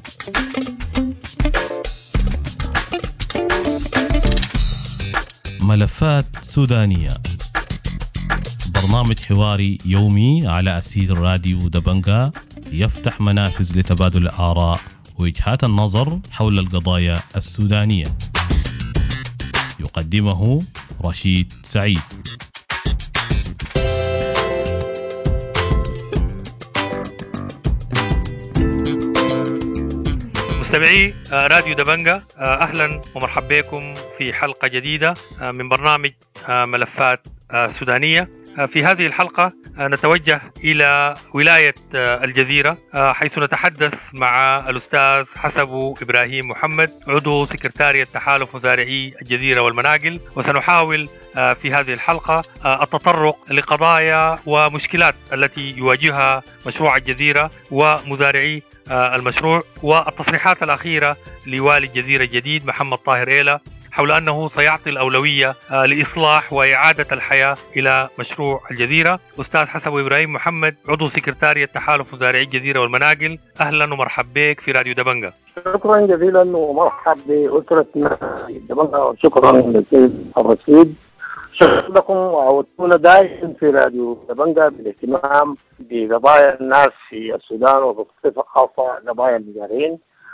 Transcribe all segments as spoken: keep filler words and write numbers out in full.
ملفات سودانية، برنامج حواري يومي على أسير راديو دبنجا يفتح منافذ لتبادل الآراء ووجهات النظر حول القضايا السودانية. يقدمه رشيد سعيد. مستمعي راديو دبنجا، أهلا ومرحبا بكم في حلقة جديدة من برنامج ملفات سودانية. في هذه الحلقة نتوجه إلى ولاية الجزيرة، حيث نتحدث مع الأستاذ حسب إبراهيم محمد، عضو سكرتارية تحالف مزارعي الجزيرة والمناقل. وسنحاول في هذه الحلقة التطرق لقضايا ومشكلات التي يواجهها مشروع الجزيرة ومزارعي المشروع، والتصريحات الأخيرة لوالي الجزيرة الجديد محمد طاهر إيلا حول أنه سيعطي الأولوية لإصلاح وإعادة الحياة إلى مشروع الجزيرة. أستاذ حسب إبراهيم محمد، عضو سكرتارية تحالف مزارعي الجزيرة والمناقل، أهلا ومرحبا بك في راديو دبنجا. شكرا جزيلا ومرحبا بأسرتنا دبنجا، وشكرا للسيد الرشيد. شكرا لكم، وعودتونا دائما في راديو دبنجا بالاهتمام بقضايا الناس في السودان وبصفة خاصة قضايا المزارعين.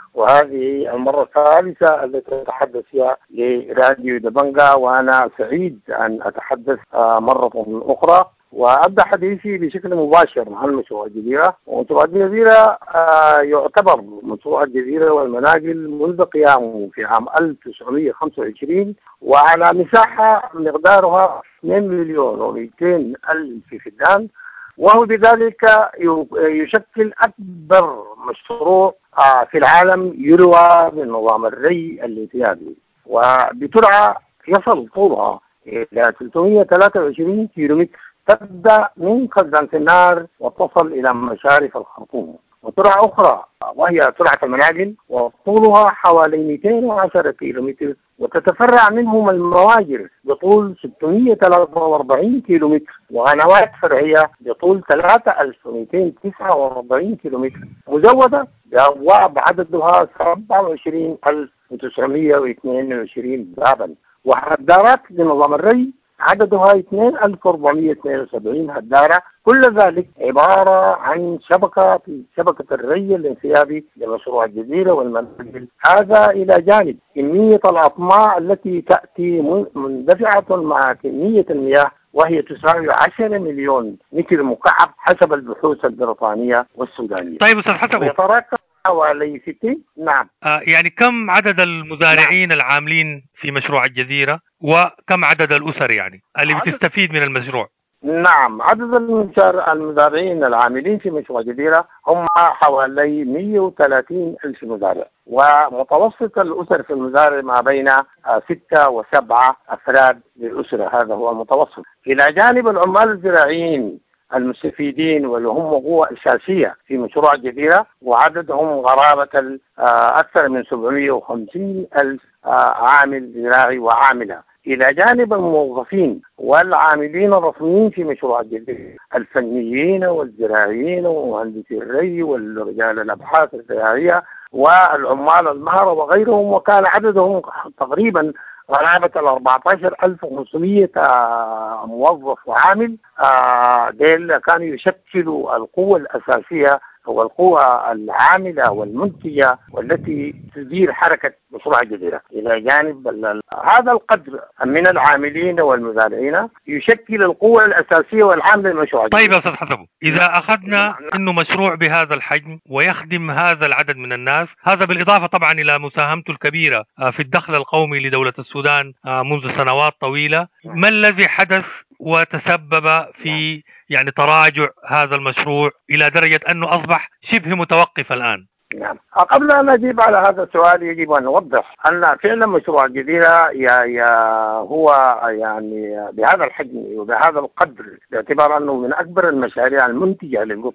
وهذه المرة الثالثة التي أتحدث فيها لراديو دبنجا، وأنا سعيد أن أتحدث مرة أخرى وأبدأ حديثي بشكل مباشر عن مشروع الجزيرة. ومشروع الجزيرة يعتبر مشروع الجزيرة والمناقل منذ قيامه في عام ألف وتسعمائة وخمسة وعشرين، وعلى مساحة مقدارها اثنين مليون ومئتين ألف فدان، وهو بذلك يشكل أكبر مشروع في العالم يروى من نظام الري الانفرادي، وبترعة يصل طولها إلى ثلاثمائة وثلاثة وعشرين كيلومتر، تبدأ من خزان النار وتصل إلى مشارف الخرطوم. وترعة أخرى وهي ترعة المناقل وطولها حوالي مئتين وعشرة كيلومتر، وتتفرع منهم المواجر بطول ستمائة وثلاثة وأربعين كيلومتر، وقنوات فرعية بطول ثلاثة آلاف ومئتين وتسعة وأربعين كيلومتر، مزودة بأبواب عددها سبعة وعشرين ألف وتسعمائة واثنين وعشرين بابا، وهدارات لنظام الري عددها اثنين ألف وأربعمائة واثنين وسبعين هدارة. كل ذلك عبارة عن شبكة في شبكة الري الانسيابي لمشروع الجزيرة والمناقل. هذا إلى جانب كمية الأطماع التي تأتي مندفعة مع كمية المياه، وهي تساوي عشرة مليون متر مكعب حسب البحوث البريطانية والسودانية. طيب أستاذ حسب، يتراكم حوالي ستين. نعم. آه يعني كم عدد المزارعين نعم. العاملين في مشروع الجزيرة، وكم عدد الأسر يعني اللي عدد... بتستفيد من المشروع؟ نعم، عدد المزارعين العاملين في مشروع الجزيرة هم حوالي مئة وثلاثين ألف مزارع، ومتوسط الأسر في المزارع ما بين ستة وسبعة أفراد للأسرة، هذا هو المتوسط. إلى جانب العمال الزراعيين المستفيدين واللي هم قوة أساسية في مشروع الجزيرة، وعددهم قرابة أكثر من سبعمائة وخمسين ألف عامل زراعي وعاملة، إلى جانب الموظفين والعاملين الرسميين في مشروع الجزيرة، الفنيين والزراعيين ومهندسي الري والرجال الأبحاث الزراعية والعمال المهرة وغيرهم، وكان عددهم تقريبا قرابة ال أربعة عشر ألف وخمسمائة موظف وعامل. ديل كانوا يشكلوا القوة الأساسية والقوى العاملة والمنتجة والتي تدير حركة مشروع الجزيرة. إلى جانب هذا القدر من العاملين والمزارعين يشكل القوة الأساسية والعاملة لمشروع الجزيرة. طيب يا أستاذ حسب، إذا أخذنا أنه مشروع بهذا الحجم ويخدم هذا العدد من الناس، هذا بالإضافة طبعا إلى مساهمته الكبيرة في الدخل القومي لدولة السودان منذ سنوات طويلة، ما الذي حدث وتسبب في يعني تراجع هذا المشروع إلى درجة أنه أصبح شبه متوقف الآن؟ نعم. قبل أن أجيب على هذا السؤال يجب أن نوضح أن فعلا مشروع الجزيرة يا يا هو يعني بهذا الحجم وبهذا القدر، باعتبار أنه من أكبر المشاريع المنتجة للقطن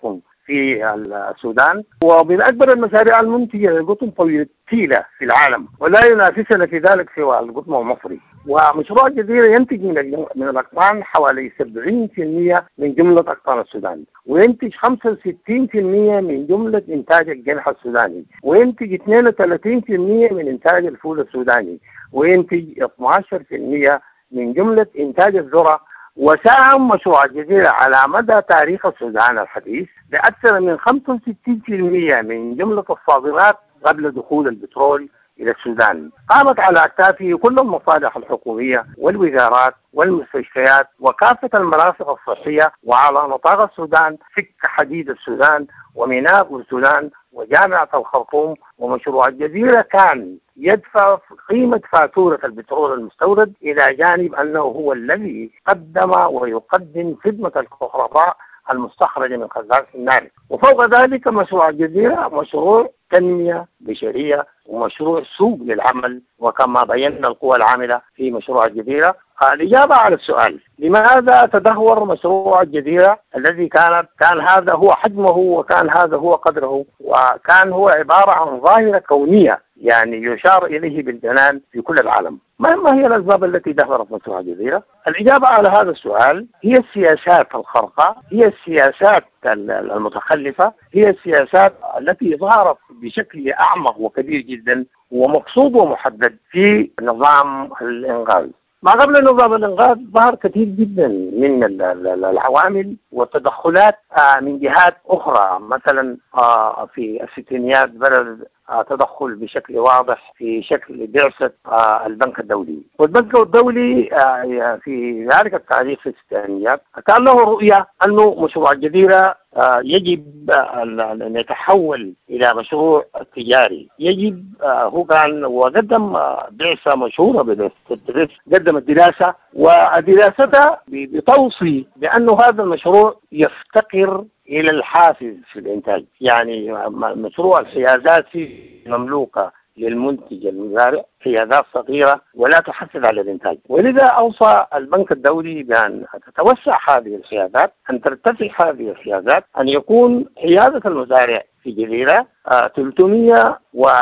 في السودان، ومن أكبر المشاريع المنتجة للقطن طويل التيلة في العالم، ولا ينافسنا في ذلك سوى القطن المصري. ومشروع جزيرة ينتج من من الأقطان حوالي سبعين بالمئة من جملة أقطان السودان، وينتج خمسة وستين بالمئة من جملة إنتاج القمح السوداني، وينتج اثنين وثلاثين بالمئة من إنتاج الفول السوداني، وينتج اثني عشر بالمئة من جملة إنتاج الذرة. وساهم مشروع الجزيرة على مدى تاريخ السودان الحديث بأكثر من خمسة وستين بالمئة من جملة الصادرات قبل دخول البترول إلى السودان. قامت على أكتافه كل المصالح الحكومية والوزارات والمستشفيات وكافة المرافق الصحية، وعلى نطاق السودان سكة حديد السودان وميناء السودان وجامعة الخرطوم. ومشروع الجزيرة كان يدفع قيمة فاتورة البترول المستورد، إلى جانب أنه هو الذي قدم ويقدم خدمة الكهرباء المستخرجة من خزان النار. وفوق ذلك مشروع الجزيرة مشروع تنمية بشرية ومشروع سوق للعمل، وكما بينا القوى العاملة في مشروع الجزيرة. الإجابة على السؤال لماذا تدهور مشروع الجزيرة الذي كانت كان هذا هو حجمه وكان هذا هو قدره وكان هو عبارة عن ظاهرة كونية يعني يشار إليه بالجنان في كل العالم. ما هي الأسباب التي دهورت مشروع الجزيرة؟ الإجابة على هذا السؤال هي السياسات الخرقة، هي السياسات المتخلفة، هي السياسات التي ظهرت بشكل أعمق وكبير جدا ومقصود ومحدد في نظام الإنقاذ. ما قبل نظام الإنقاذ ظهر كثير جدا من العوامل والتدخلات من جهات أخرى، مثلا في الستينيات بدأ تدخل بشكل واضح في شكل بعثة البنك الدولي. والبنك الدولي في ذلك التاريخ في الستينيات كان له رؤية أنه مشروع الجزيرة يجب أن يتحول إلى مشروع تجاري. يجب هو كان وقدم بعثة مشهورة بدراسة، قدمت دراسة ودراستها بتوصي بأنه هذا المشروع يفتقر إلى الحافز في الإنتاج، يعني مشروع الحيازات مملوكة للمنتج المزارع، حيازات صغيرة ولا تحفز على الإنتاج. ولذا أوصى البنك الدولي بأن تتوسع هذه الحيازات، أن ترتفع هذه الحيازات، أن يكون حيازة المزارع في جزيرة ثلاثمئة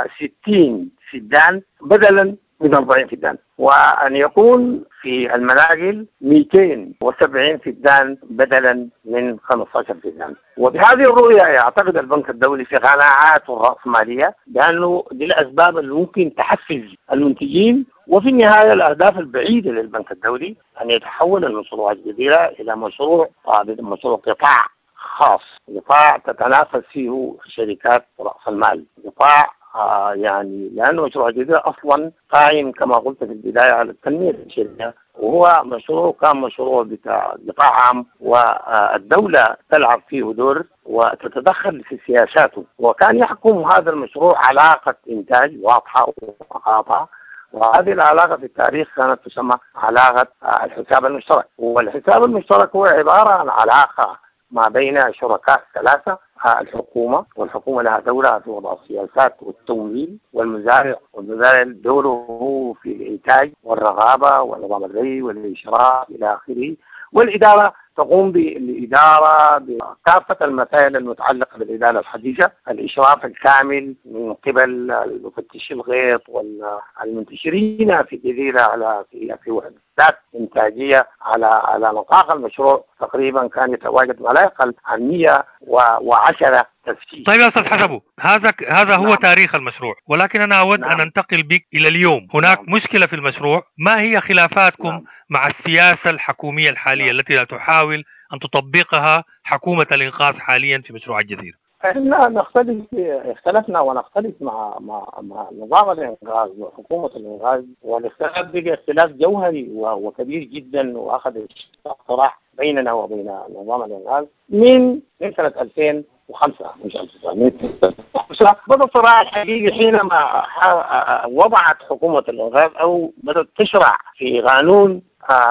وستين فدان بدلا من أربعين فدان، وأن يكون في المناقل مئتين وسبعين فدان بدلا من خمسة عشر فدان. وبهذه الرؤية يعتقد البنك الدولي في قناعاته الرأسمالية بأنه دي الأسباب اللي ممكن تحفز المنتجين. وفي النهاية الأهداف البعيدة للبنك الدولي أن يتحول المشروع الجزيرة إلى مشروع مشروع قطاع خاص، قطاع تتنافس فيه شركات رأس المال، قطاع آه يعني لأن مشروع الجزيرة أصلا قائم كما قلت في البداية على التنمية البشرية، وهو مشروع كان مشروع بتاع قطاع عام والدولة تلعب فيه دور وتتدخل في سياساته. وكان يحكم هذا المشروع علاقة إنتاج واضحة ومقاطعة، وهذه العلاقة في التاريخ كانت تسمى علاقة الحساب المشترك. والحساب المشترك هو عبارة عن علاقة ما بين شركاء ثلاثة، الحكومة، والحكومة لها دورها في وضع السياسات والتمويل، والمزارع، والمزارع دوره في الإنتاج والرغابة ونظام الري والإشراف إلى آخره، والإدارة تقوم بالإدارة بكافة المسائل المتعلقة بالإدارة الحديثة، الإشراف الكامل من قبل المفتشين الغيط والمنتشرين في الجزيرة على في في وحدات إنتاجية على على نطاق المشروع. تقريبا كان يتواجد ما لا يقل عن مئة وعشرة تفتيش. طيب يا أستاذ حسبو، هذا هذا هو نعم. تاريخ المشروع، ولكن أنا أود نعم. أن أنتقل بك إلى اليوم. هناك نعم. مشكلة في المشروع. ما هي خلافاتكم نعم. مع السياسة الحكومية الحالية نعم. التي لا تحاول أن تطبقها حكومة الإنقاذ حاليا في مشروع الجزيرة؟ احنا نختلف اختلفنا ونختلف مع مع مع نظام الانقاذ وحكومه الانقاذ، والاختلاف بقى اختلاف جوهري وكبير جدا، واخذ صراع بيننا وبين نظام الانقاذ من من سنه ألفين وخمسة مش ألف وتسعمئة وخمسة. بدا الصراع الحقيقي حينما وضعت حكومه الانقاذ او بدات تشرع في قانون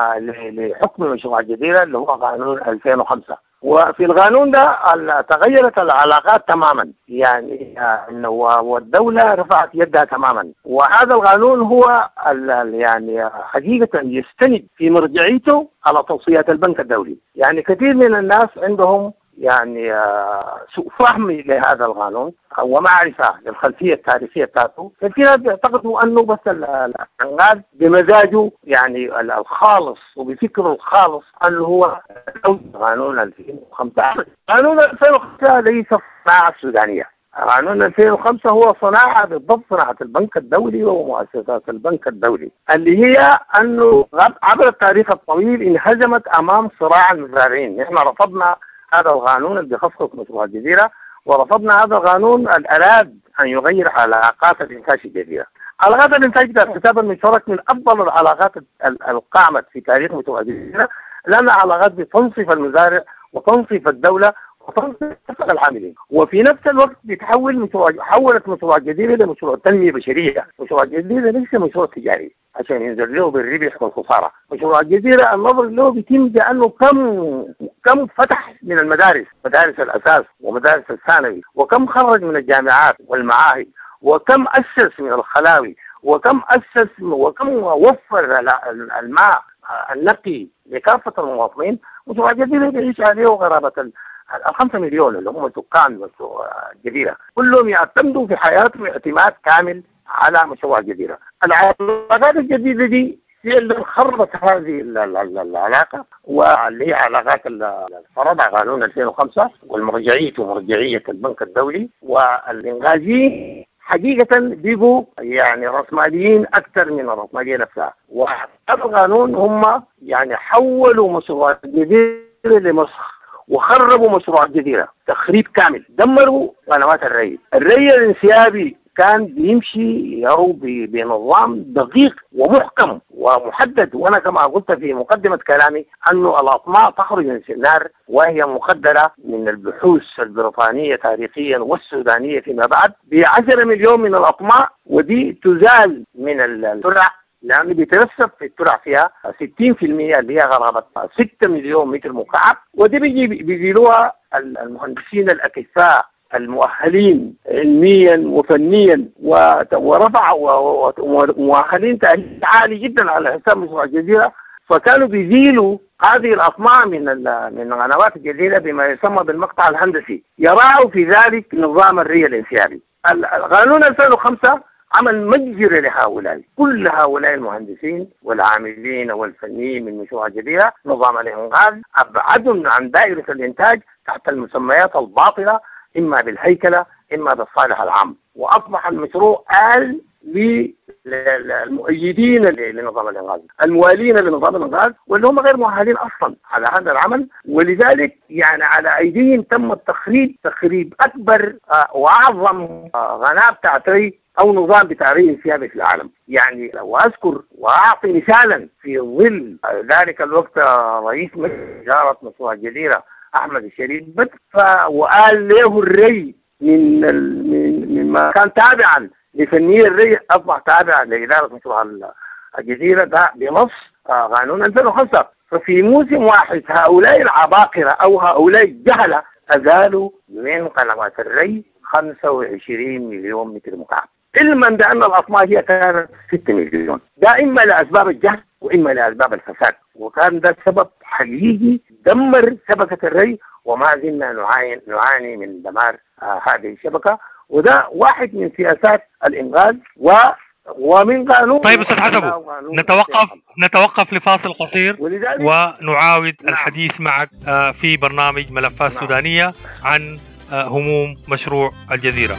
لحكم مشروع الجزيره اللي هو قانون ألفين وخمسة. وفي القانون ده تغيرت العلاقات تماما، يعني انه والدوله رفعت يدها تماما. وهذا القانون هو يعني حقيقه يستند في مرجعيته على توصيات البنك الدولي. يعني كثير من الناس عندهم يعني آه، سوء فهم لهذا القانون ومعرفة للخلفية التاريخية بتاعته. في ناس بيعتقدوا أنه بس ال- ال- الإنقاذ بمزاجه يعني ال- الخالص وبفكره الخالص أنه هو قانون ألفين وخمسة. قانون ألفين وخمسة ليس صناعة سودانية. قانون ألفين وخمسة هو صناعة بالضبط صناعة البنك الدولي ومؤسسات البنك الدولي، اللي هي أنه عبر التاريخ الطويل انهزمت أمام صراع المزارعين. نحن رفضنا هذا القانون اللي بيخصص مشروع الجزيرة، ورفضنا هذا القانون الأراد أن يغير علاقات الإنتاج الجزيرة. علاقات الإنتاج بتاعت كتاب المشترك من أفضل العلاقات القامت في تاريخ مشروع الجزيرة، لأنها علاقات بتنصف المزارع وتنصف الدولة وتنصف العاملين، وفي نفس الوقت بتحول مشروع حولت مشروع الجزيرة لمشروع تنمية بشرية. مشروع الجزيرة ليس مشروع تجاري عشان ينزل له بالربح والخسارة. مشروع الجزيرة النظر له بيتم بأنه كم كم فتح من المدارس، مدارس الأساس ومدارس الثانوي، وكم خرج من الجامعات والمعاهد، وكم أسس من الخلاوي، وكم أسس وكم وفر الماء النقي لكافة المواطنين. مشروع الجزيرة بيعيش عليه غرابة الخمسة مليون اللي هم سكان الجزيرة، كلهم يعتمدوا في حياتهم اعتماد كامل على مشروع الجزيرة. العلاقات الجديدة دي هي اللي خربت هذه العلاقة، واللي هي علاقات فرضها قانون ألفين وخمسة والمرجعية ومرجعية البنك الدولي. والإنغازيين حقيقة بيبقوا يعني رأسماليين أكثر من الرأسمالية نفسها، وهذا القانون هم يعني حولوا مشروع الجزيرة لمسخ وخربوا مشروع الجزيرة تخريب كامل. دمروا قنوات الري. الري الانسيابي كان بيمشي أو بنظام دقيق ومحكم ومحدد، وأنا كما قلت في مقدمة كلامي أنه الأطماع تخرج من سنار وهي مقدرة من البحوث البريطانية تاريخيا والسودانية فيما بعد بعشرة مليون من الأطماع، ودي تزال من الترع لأنه بيتنسب في الترع فيها ستين بالمئة اللي هي غرابة ستة مليون متر مكعب، ودي بيجي بيجيلوها المهندسين الأكفاء المؤهلين علميا وفنيا ورفعوا ومؤهلين تأهيل عالي جدا على حساب مشروع الجزيرة، فكانوا بيزيلوا هذه الأطماع من من قنوات الجزيرة بما يسمى بالمقطع الهندسي، يراعوا في ذلك نظام الري الانسيابي. القانون ألفين وخمسة عمل مجزرة لهؤلاء، كل هؤلاء المهندسين والعاملين والفنيين من مشروع الجزيرة. نظام الإنقاذ أبعدهم عن دائرة الإنتاج تحت المسميات الباطلة، إما بالهيكلة إما بالصالح العام، وأصبح المشروع آل للمؤيدين لنظام الإنقاذ، الموالين لنظام الإنقاذ، واللي هم غير مؤهلين أصلا على هذا العمل. ولذلك يعني على أيديهم تم التخريب تخريب أكبر وأعظم غناء بتاعت ري أو نظام بتاع ري انسيابي في العالم. يعني لو أذكر وأعطي مثالا في ظل ذلك الوقت رئيس مجلس إدارة مشروع الجزيرة أحمد الشريف بس، وقال له الري من من مما كان تابعا لفنية الري أصبح تابعا لإدارة مشروع الجزيرة ده بنص قانون ألفين وخمسة. ففي موسم واحد هؤلاء العباقرة أو هؤلاء الجهلة أزالوا من قنوات الري خمسة وعشرين مليون متر مكعب، علما بأن الأطماع هي كانت ستة مليون، ده إما لأسباب الجهل وإما لأسباب الفساد، وكان ده سبب حقيقي دمر شبكة الري، وما زلنا نعاني نعاني من دمار آه هذه الشبكة. وده واحد من سياسات الإنقاذ و ومن قانون. طيب أستاذ حسبو، نتوقف نتوقف لفاصل قصير ونعاود نعم. الحديث معك آه في برنامج ملفات نعم. سودانية عن آه هموم مشروع الجزيرة.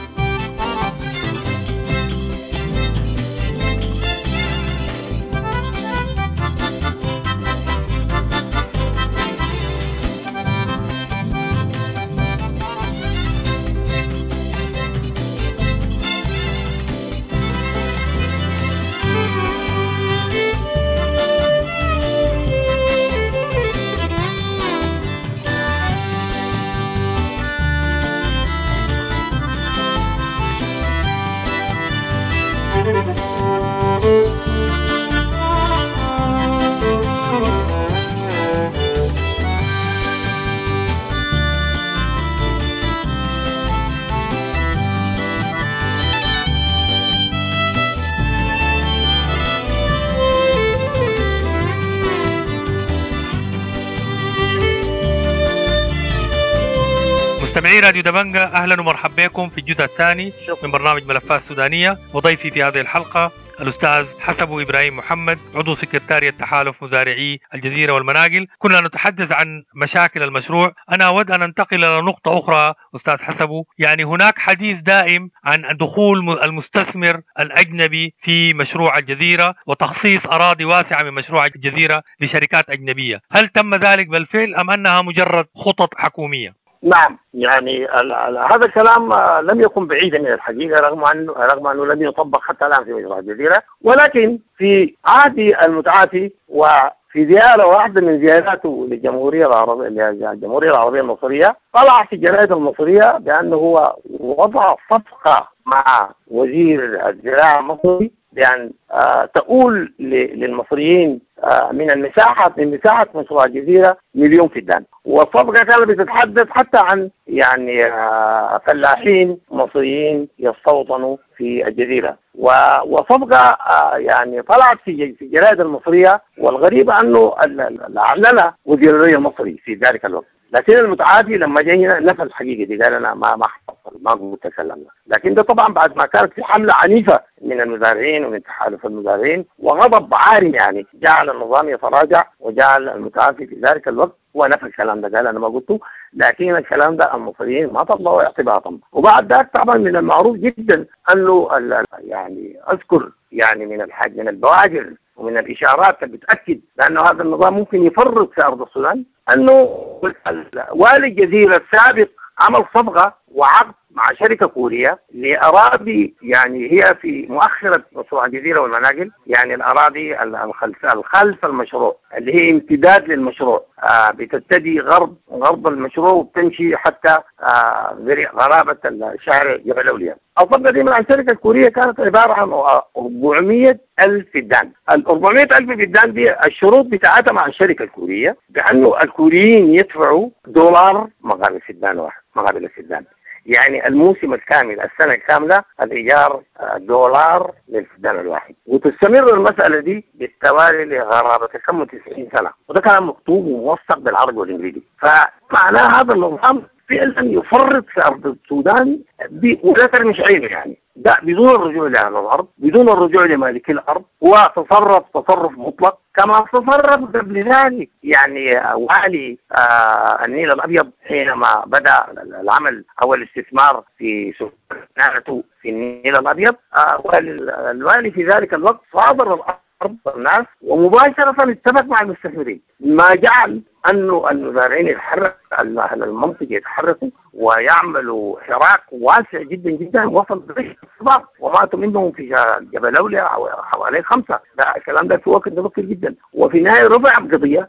مستمعي راديو دبنجة، أهلا ومرحبا بكم في الجزء الثاني من برنامج ملفات سودانية. وضيفي في هذه الحلقة الأستاذ حسبو إبراهيم محمد، عضو سكرتارية تحالف مزارعي الجزيرة والمناقل. كنا نتحدث عن مشاكل المشروع. أنا أود أن أنتقل إلى نقطة أخرى أستاذ حسبو. يعني هناك حديث دائم عن دخول المستثمر الأجنبي في مشروع الجزيرة وتخصيص أراضي واسعة من مشروع الجزيرة لشركات أجنبية. هل تم ذلك بالفعل أم أنها مجرد خطط حكومية؟ نعم، يعني ال ال هذا الكلام لم يكن بعيدا من الحقيقة، رغم أنه رغم أنه لم يطبق حتى الآن في مشروع الجزيرة. ولكن في عهد المتعافي وفي زيارة واحدة من زياراته للجمهورية العربية الجمهورية العربية المصرية، طلع في الجرائد المصرية بأنه هو وضع صفقة مع وزير الزراعة المصري بأن آه تؤول للمصريين آه من المساحة من مساحة مشروع الجزيرة مليون فدان. والصفقة كانت بتتحدث حتى عن يعني آه فلاحين مصريين يستوطنوا في الجزيرة، وصفقة آه يعني طلعت في في الجرائد المصرية. والغريب أنه أعلنها وزير الري المصري في ذلك الوقت، لكن المتعافي لما جاي هنا نفى الحقيقة دي، قال أنا ما ما حصل ما قلت تكلمنا. لكن ده طبعا بعد ما كانت في حملة عنيفة من المزارعين ومن تحالف المزارعين وغضب عارم، يعني جعل النظام يتراجع وجعل المتعافي في ذلك الوقت ونفى الكلام ده، قال أنا ما قلته. لكن الكلام ده المصريين ما طلعوا اعتباطا. وبعد ذلك طبعا من المعروف جدا أنه يعني أذكر يعني من الحاج من البوادر ومن الإشارات اللي بتأكد لأنه هذا النظام ممكن يفرط في أرض السودان، أنه والي الجزيرة السابق عمل صفقة وعقد مع شركة كورية لأراضي يعني هي في مؤخرة مشروع الجزيرة والمناقل، يعني الأراضي الخلف الخلف المشروع اللي هي امتداد للمشروع، آه بتبتدي غرب غرب المشروع وبتمشي حتى آه غرابة الشارع جبل أولياء. الصفقة دي من الشركة الكورية كانت عبارة عن أربعمائة ألف فدان. ال أربعمائة ألف فدان دي الشروط بتاعتها مع الشركة الكورية بأنه الكوريين يدفعوا دولار مقابل فدان واحد مقابل الفدان. يعني الموسم الكامل السنة الكاملة الإيجار دولار للفدان الواحد، وتستمر المسألة دي بالتوالي لغرابة كم وتسعين سنة. وده كلام مكتوب وموثق بالعربي والإنجليزي. فمعناه هذا النظام فعلا يفرط في أرض السودان ولا ترمش عينه، يعني ده بدون الرجوع لأهل الأرض، بدون الرجوع لمالكي الأرض، وتصرف تصرف مطلق كما تصرف قبل ذلك. يعني والي آه النيل الأبيض حينما بدأ العمل أو الاستثمار في سكنته في النيل الأبيض، آه والوالي في ذلك الوقت صادر الأرض الناس ومباشرة اتفق مع المستثمرين، ما جعل أنه المزارعين يتحرك أهل المنطقة يتحركوا ويعملوا حراك واسع جدا جدا وصل للصباح وماتوا منهم في جبل أولياء حوالي خمسة. ده الكلام ده في وقت مبكر جدا. وفي النهاية رفع القضية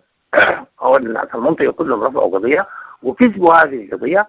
أو الناس المنطقة كلهم رفعوا قضية وكسبوا هذه القضية،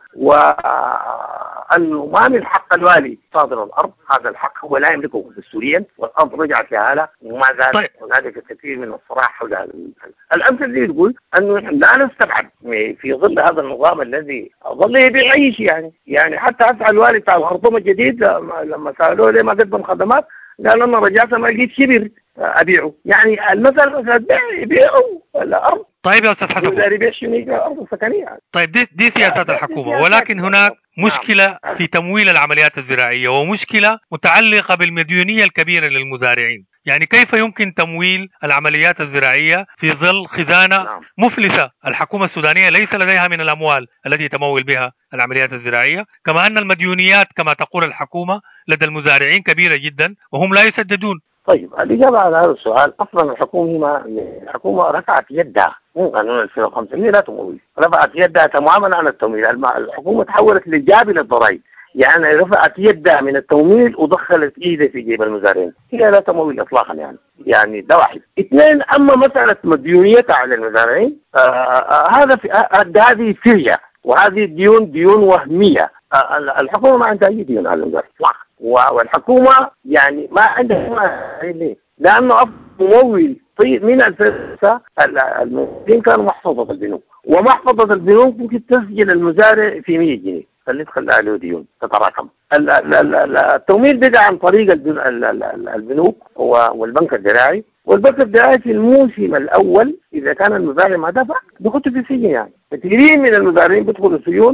وأنه ما من حق الوالي صادر الأرض، هذا الحق هو لا يملكه دستوريا والأرض رجعت لها وما زال طيب. هنالك كثير من الصراع حول هذا الأمثلة اللي تقول أنه لا نستبعد في ظل هذا النظام الذي ظل يبيع أي شيء. يعني يعني حتى أسأل الوالي بتاع الخرطوم الجديد لما سألوه ليه ما قدم خدمات قال أنا رجعت ما لقيت شبر أبيعه. يعني المثل يبيعوا الأرض. طيب يا أستاذ حسبو، طيب دي, دي سياسات الحكومة، ولكن هناك مشكلة في تمويل العمليات الزراعية ومشكلة متعلقة بالمديونية الكبيرة للمزارعين. يعني كيف يمكن تمويل العمليات الزراعية في ظل خزانة مفلسة؟ الحكومة السودانية ليس لديها من الأموال التي تمول بها العمليات الزراعية، كما أن المديونيات كما تقول الحكومة لدى المزارعين كبيرة جدا وهم لا يسددون. طيب الإجابة على هذا السؤال، أصلا الحكومة الحكومة رفعت يدها من قانون ألفين وخمسة لا تمويل، رفعت يدها تماما عن التمويل. الحكومة تحولت لجابل الضرائب، يعني رفعت يدها من التمويل ودخلت إيدها في جيب المزارعين. هي لا تمويل إطلاقا. يعني يعني ده واحد. اثنين، أما مسألة مديونيتها على المزارعين آآ آآ هذا في هذه سرية، وهذه ديون ديون وهمية. الحكومة ما عندها أي ديون على المزارعين، والحكومة يعني ما عندها ليه؟ لأنه ممول طيب من الفلسة الممولين كانوا محفظة البنوك، ومحفظة البنوك ممكن تسجل المزارع في مية جنيه خليه تخلى عليه ديون تتراكم. التمويل بقى عن طريق البنوك والبنك الزراعي، والبنك الزراعي في الموسم الأول إذا كان المزارع ما دفع بيخطوا في السجن. يعني كثيرين من المزارعين بيدخلوا السجون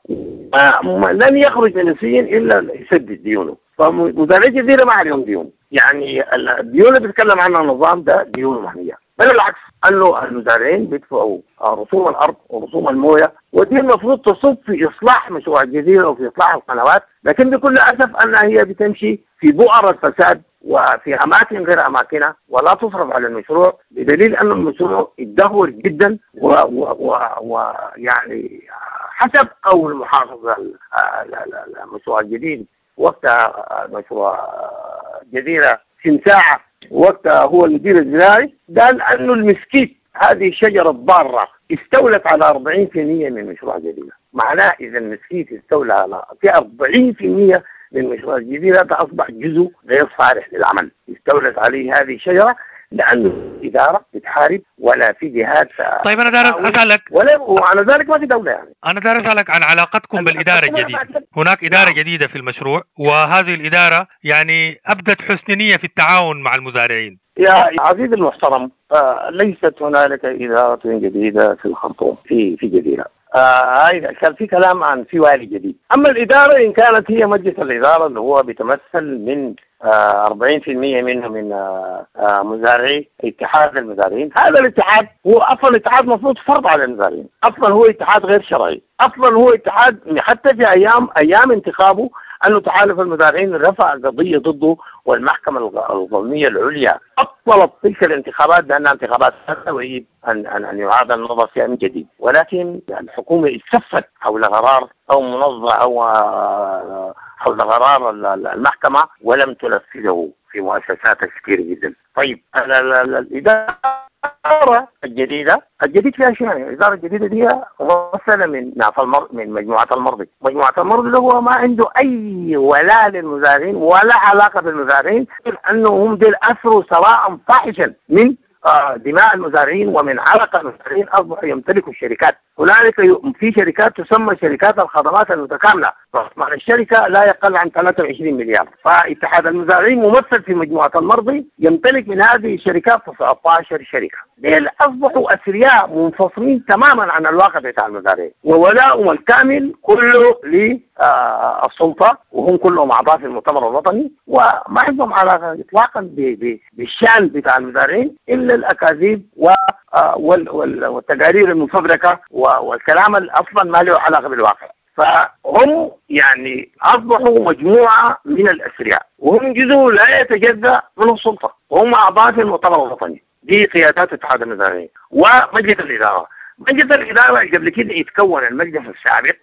لن يخرج من السجن إلا يسدد ديونه. فمزارعي الجزيرة ما عليهم ديون، يعني الديون اللي بيتكلم عنها النظام ده ديون مهنية، بل بالعكس أنه المزارعين بيدفعوا رسوم الأرض ورسوم الموية، ودي المفروض تصب في إصلاح مشروع الجزيرة وفي إصلاح القنوات، لكن بكل أسف أنها هي بتمشي في بؤر الفساد وفي أماكن غير أماكنها ولا تصرف على المشروع، بدليل أن المشروع يتدهور جدا ويعني حسب قول المحافظ المشروع الجديد وقتها مشروع جزيرة سمساعة وقتها هو المدير الزراعي قال أنه المسكيت هذه الشجرة الضارة استولت على أربعين بالمئة من مشروع جديدة. معناه إذا المسكيت استولى على في أربعين بالمئة من مشروع الجزيرة، ده أصبح جزء غير صالح للعمل، استولت عليه هذه الشجرة لأنه الإدارة بتحارب ولا في جهات. طيب أنا دارس أسألك ولا وعلى ذلك ما في دولة يعني. أنا دارس أسألك عن علاقتكم بالإدارة الجديدة. هناك إدارة جديدة في المشروع، وهذه الإدارة يعني أبدت حسن نية في التعاون مع المزارعين. يا عزيزي المحترم، آه ليست هنالك إدارة جديدة في الخرطوم في في جزيرة. آه كان في كلام عن في والي جديد. أما الإدارة إن كانت هي مجلس الإدارة اللي هو بيتمثل من آه أربعين بالمئة منه من آه آه مزارعي اتحاد المزارعين، هذا الاتحاد هو أصلا اتحاد مفروض فرض على المزارعين، أصلا هو اتحاد غير شرعي، أصلا هو اتحاد حتى في أيام أيام انتخابه أنه تحالف المزارعين رفع قضية ضده، والمحكمة القومية العليا أبطلت تلك الانتخابات بأنها انتخابات فاسدة ويجب أن أن أن يعاد النظر فيها من جديد. ولكن الحكومة استفت حول قرار أو منظمة أو حول قرار المحكمة ولم تنفذه في مؤسسات كثيرة جدا. طيب الإدارة الجديدة الجديد فيها شيء، يعني الإدارة الجديدة دي ممثلة من ناف المر من مجموعة المرضي، مجموعة المرضي اللي هو ما عنده أي ولاء للمزارعين ولا علاقة بالمزارعين، أنه هم دول أثروا ثراء فاحشا من دماء المزارعين ومن علق المزارعين، أصبحوا يمتلكوا الشركات. هنالك في شركات تسمى شركات الخدمات المتكاملة، رأس الشركة لا يقل عن ثلاثة وعشرين مليار، فاتحاد المزارعين ممثل في مجموعة المرضي يمتلك من هذه الشركات تسعة عشر شركة. ديل أصبحوا أثرياء منفصلين تماما عن الواقع بتاع المزارعين، وولاؤهم الكامل كله للسلطة، وهم كلهم أعضاء في المؤتمر الوطني، وما عندهم علاقة إطلاقا بالشأن بتاع المزارعين إلا الأكاذيب والتقارير المفبركة والكلام اصلا ما له علاقه بالواقع. فهم يعني اصبحوا مجموعه من الاثرياء، وهم جزء لا يتجزا من السلطه، وهم اعضاء في المؤتمر الوطني. دي قيادات اتحاد المزارعين ومجلس الاداره. مجلس الاداره قبل كده يتكون المجلس السابق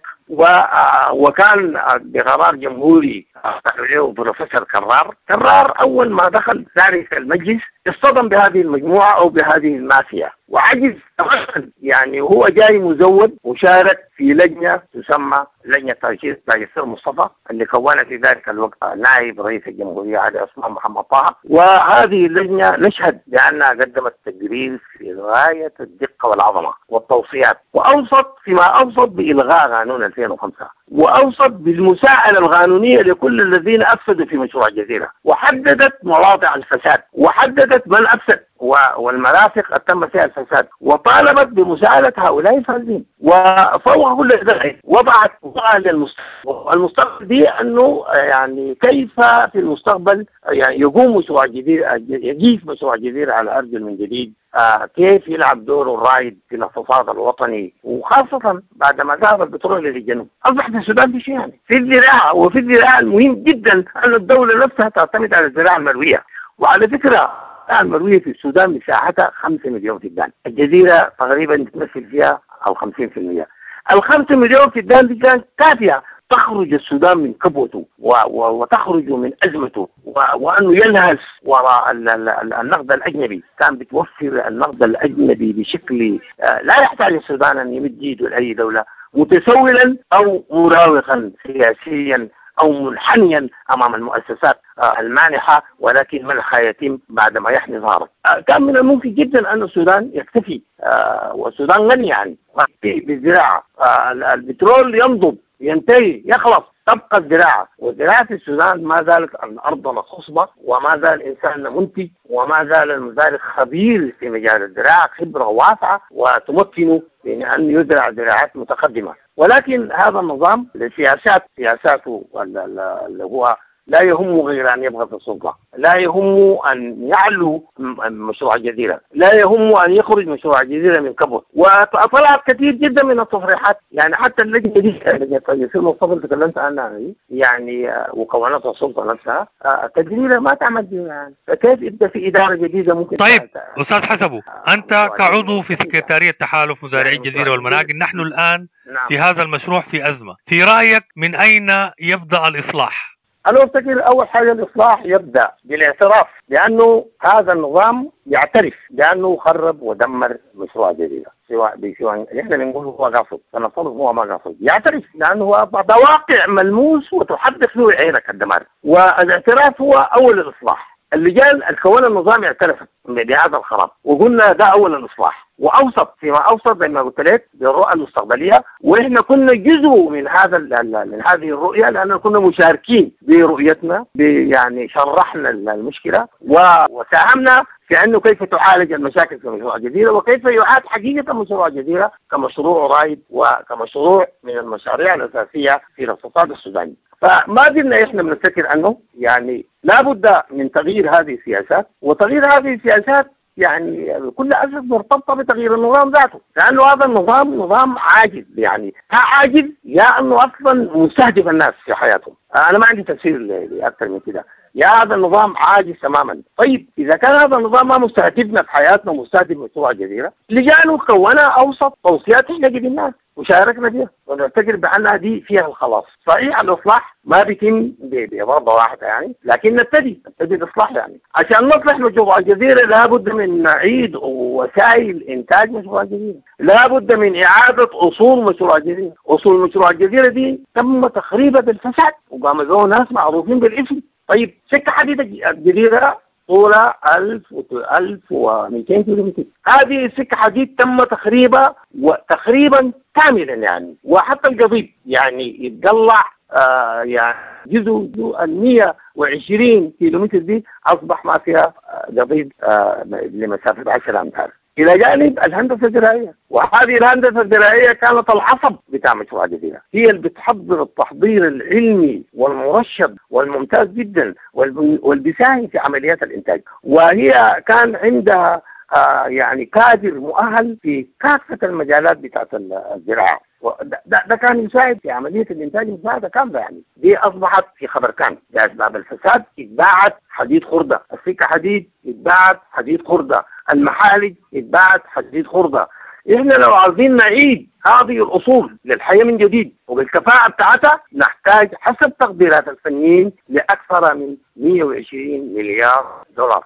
وكان بقرار جمهوري له بروفيسور كرار. كرار اول ما دخل ذلك المجلس اصطدم بهذه المجموعه او بهذه المافيا وعجز تماما، يعني هو جاي مزود وشارك في لجنه تسمى لجنه تاجر مصطفى اللي كونت في ذلك الوقت نائب رئيس الجمهوريه علي عثمان محمد طه. وهذه اللجنه نشهد بانها قدمت تقرير في غايه الدقه والعظمه والتوصيات، واوصت فيما اوصت بالغاء قانون ألفين وخمسة، واوصت بالمساءله القانونيه لكل الذين افسدوا في مشروع الجزيره، وحددت مواضع الفساد، وحددت من افسد والمرافق تم فيها الفساد، وطالبت بمساءلة هؤلاء الفاسدين. وفوق كل ذلك وضعت للمستقبل المستقبل دي انه يعني كيف في المستقبل يعني يقوم مشروع جديد يجيف مشروع جديد على ارجل من جديد، آه كيف يلعب دوره الرائد في الاقتصاد الوطني، وخاصة بعد ما ذهب البترول للجنوب. أصبح في السودان في شيء يعني في الزراعة، وفي الزراعة المهم جدا أن الدولة نفسها تعتمد على الزراعة المروية. وعلى فكرة المروية في السودان مساحتها خمسة مليون فدان، الجزيرة تقريبا تمثل فيها أو خمسين بالمئة. الخمسة مليون فدان دي كانت كافية تخرج السودان من كبوته وتخرج من أزمته، وأنه ينهز وراء النقد الأجنبي. كان بتوفر النقد الأجنبي بشكل لا يحتاج السودان أن يمد يده لأي دولة، متسولا أو مراوغا سياسيا أو منحنيا أمام المؤسسات المانحة، ولكن منحها يتم بعد ما يحمي ظهره. كان من الممكن جدا أن السودان يكتفي، والسودان غني يعني بالزراعة، البترول ينضب ينتهي يخلص، تبقى الزراعة. والزراعة في السودان ما زالت الأرض خصبة، وما زال الإنسان منتج، وما زال المزارع خبير في مجال الزراعة، خبرة واسعة وتمكنه من أن يزرع زراعات متقدمة. ولكن هذا النظام لسياسات سياساته اللي هو لا يهم غير أن يبغى في السلطة، لا يهم أن يعلو مشروع الجزيرة، لا يهم أن يخرج مشروع الجزيرة من كبر. وطلعت كثير جدا من التصريحات، يعني حتى اللجنة دي اللي في المصطفى اللي تكلمت عنها يعني وكونت السلطة نفسها التجربة ما تعمل بها، يعني فكيف إنت في إدارة جديدة ممكن؟ طيب أستاذ حسبو، أنت كعضو في سكرتارية تحالف مزارعي الجزيرة والمناقل، نحن الآن في هذا المشروع في أزمة، في رأيك من أين يبدأ الإصلاح؟ أنا أفتكر أول حاجة الإصلاح يبدأ بالاعتراف لأنه هذا النظام يعترف بأنه خرب ودمر مشروع الجزيرة، سواء بسواء إحنا بنقول هو قاصد فنفترض هو ما قاصد، يعترف لأنه هو بواقع ملموس وتحدث له عينك الدمار، والاعتراف هو أول الإصلاح. اللجان الكون النظام اعترفت بهذا الخراب وقلنا ده أول الإصلاح، وأوسط فيما أوسط زي ما قلت لك بالرؤى المستقبلية، وإحنا كنا جزء من هذا من هذه الرؤية لأننا كنا مشاركين برؤيتنا، يعني شرحنا المشكلة وساهمنا في أنه كيف تعالج المشاكل في مشروع الجزيرة وكيف يعاد حقيقة مشروع الجزيرة كمشروع رائد وكمشروع من المشاريع الأساسية في الاقتصاد السوداني. فما زلنا إحنا بنفتكر أنه يعني لا بد من تغيير هذه السياسات، وتغيير هذه السياسات يعني بكل أسف مرتبطة بتغيير النظام ذاته، لأنه هذا النظام نظام عاجز، يعني عاجز يا أنه أصلا مستهدف الناس في حياتهم. أنا ما عندي تفسير لأكثر من كده، يا هذا النظام عاجز تماما. طيب إذا كان هذا النظام ما مستهدفنا في حياتنا ومستهدف مشروع الجزيرة، لجان كونها أوسط توصيات إحنا قبلناها وشاركنا فيها ونفتكر بأنها دي فيها الخلاص. صحيح الإصلاح ما بيتم بضربة واحدة يعني، لكن نبتدي نبتدي الإصلاح يعني عشان نصلح مشروع الجزيرة لابد من نعيد وسائل إنتاج مشروع الجزيرة، لابد من إعادة أصول مشروع الجزيرة. أصول مشروع الجزيرة دي تم تخريبها بالفساد وقام ذو ناس معروفين بالاسم. طيب سكة حديد الجزيرة طولها ألف ومئتين كيلومتر، هذه السكة حديد تم تخريبها وتخريبا كاملا يعني، وحتى القضيب يعني يتقلع آه يعني جزء المية وعشرين كيلومتر دي أصبح ما فيها قضيب آه لمسافة عشرة أمتار، إلى جانب الهندسة الزراعية. وهذه الهندسة الزراعية كانت العصب بتاع مشروع الجزيرة، هي اللي بتحضر التحضير العلمي والمرشد والممتاز جدا والبيساهم في عمليات الإنتاج، وهي كان عندها آه يعني كادر مؤهل في كافة المجالات بتاعت الزراعة، ده, ده كان يساعد في عملية الإنتاج مساعدة كاملة. يعني دي أصبحت في خبركان بأسباب الفساد اتباعت حديد خردة، السكة حديد اتباعت حديد خردة، المحالج اتباعت حديد خردة. إحنا لو عايزين نعيد هذه الأصول للحياة من جديد وبالكفاءة بتاعتها نحتاج حسب تقديرات الفنيين لأكثر من مئة وعشرين مليار دولار.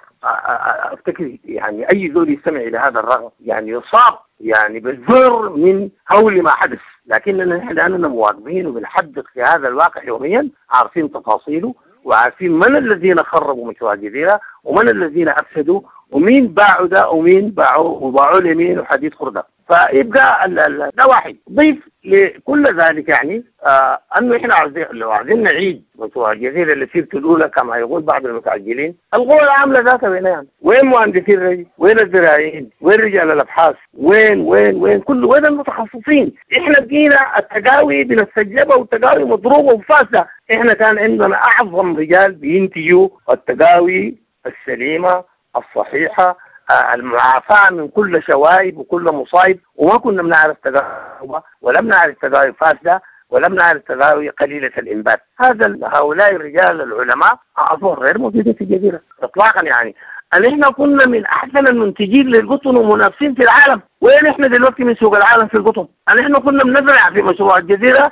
أفتكر يعني أي زول يستمع إلى هذا الرقم يعني يصاب يعني بالذر من هول ما حدث، لكننا نحن لأننا مواظبين وبنحدث في هذا الواقع يوميا، عارفين تفاصيله وعارفين من الذين خربوا مشروع الجزيرة ومن الذين أفسدوا ومين باعوا ده ومين باعوا وباعوا لمين وحديد خردة. فيبقى ده واحد. ضيف لكل ذلك يعني آه أنه إحنا عايزين لو عايزين نعيد مشروع الجزيرة اللي سيرته الأولى كما يقول بعض المتعجلين، القوى العاملة ذاتها وين يعني؟ وين مهندسين الري؟ وين الزراعيين؟ وين رجال الأبحاث؟ وين وين وين كل وين المتخصصين؟ إحنا بقينا التقاوي بنستجلبها والتقاوي مضروبة وفاسدة. إحنا كان عندنا أعظم رجال بينتجوا التقاوي السليمة الصحيحة المعافاة من كل شوائب وكل مصايب، وما كنا بنعرف تقاوي ولم نعرف تقاوي فاسدة ولم نعرف تقاوي قليلة الإنبات. هذا هؤلاء الرجال العلماء أظن غير موجودين في الجزيرة إطلاقا. يعني أن إحنا كنا من أحسن المنتجين للقطن ومنافسين في العالم، وين إحنا دلوقتي من سوق العالم في القطن؟ أن إحنا كنا بنزرع في مشروع الجزيرة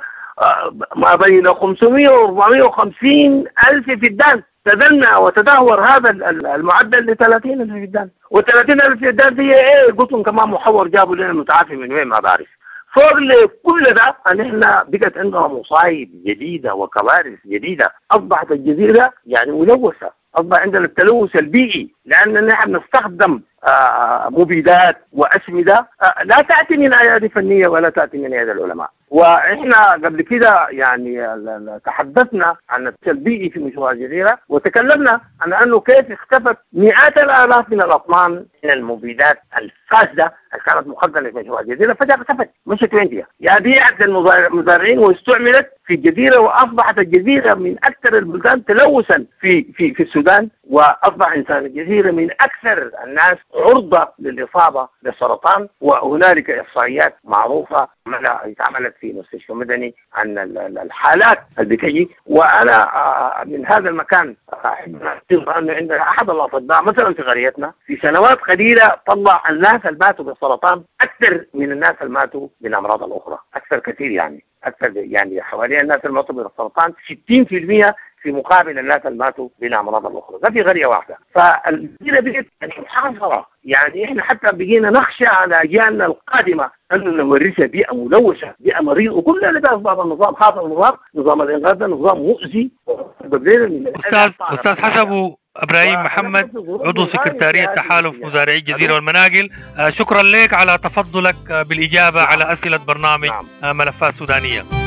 ما بين خمسمئة وأربعمئة وخمسين ألف فدان، تدلنا وتدهور هذا المعدل ل ثلاثين ألف فدان، وثلاثين ألف فدان دي ايه قطن كمان محور جابوا لنا متعافي من وين ما بعرف. فوق كل ده ان احنا بقت عندنا مصايب جديده وكوارث جديده، اصبحت الجزيره يعني ملوثه، اصبح عندنا التلوث البيئي لان نحن نستخدم آه مبيدات واسمده آه لا تاتي من ايادي فنيه ولا تاتي من ايادي العلماء. واحنا قبل كده يعني تحدثنا عن التلوث البيئي في مشروع الجزيره وتكلمنا عن أنه كيف اختفت مئات الآلاف من الأطنان من المبيدات الفاسدة اللي كانت مخزنة في مشروع الجزيرة، فجأة اختفت، مشت وين فيها؟ يا بيعت للمزارعين واستعملت في الجزيرة، وأصبحت الجزيرة من أكثر البلدان تلوثا في في في السودان، وأصبح إنسان الجزيرة من أكثر الناس عرضة للإصابة بالسرطان. وهنالك إحصائيات معروفة اتعملت في مستشفى مدني عن الحالات اللي بتجي. وأنا من هذا المكان أحب أن عندنا أحد الأطباء مثلا في قريتنا في سنوات قليلة طلع الناس اللي ماتوا بالسرطان أكثر من الناس اللي ماتوا بالأمراض الأخرى، أكثر كثير يعني أكثر يعني حوالي الناس اللي ماتوا بالسرطان ستين بالمئة في مقابل الناس اللي ماتوا بالأمراض الأخرى، ده في قرية واحدة. فالجزيرة بقت محاصرة، يعني إحنا حتى بقينا نخشى على أجيالنا القادمة أن نورثها بيئة ملوثة، بيئة مريضة، وكل اللي بأسباب النظام. هذا النظام نظام الإنقاذ ده نظام مؤذي. أستاذ أستاذ حسب إبراهيم محمد، عضو سكرتارية تحالف مزارعي الجزيرة والمناقل، شكرا لك على تفضلك بالإجابة على أسئلة برنامج ملفات سودانية.